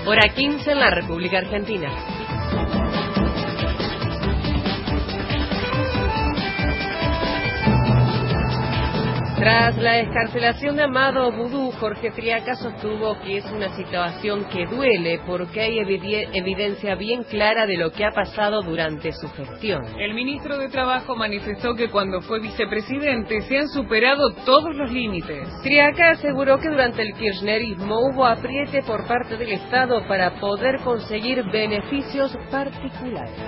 Hora 15 en la República Argentina. Tras la excarcelación de Amado Vudú, Jorge Friaca sostuvo que es una situación que duele porque hay evidencia bien clara de lo que ha pasado durante su gestión. El ministro de Trabajo manifestó que cuando fue vicepresidente se han superado todos los límites. Friaca aseguró que durante el kirchnerismo hubo apriete por parte del Estado para poder conseguir beneficios particulares.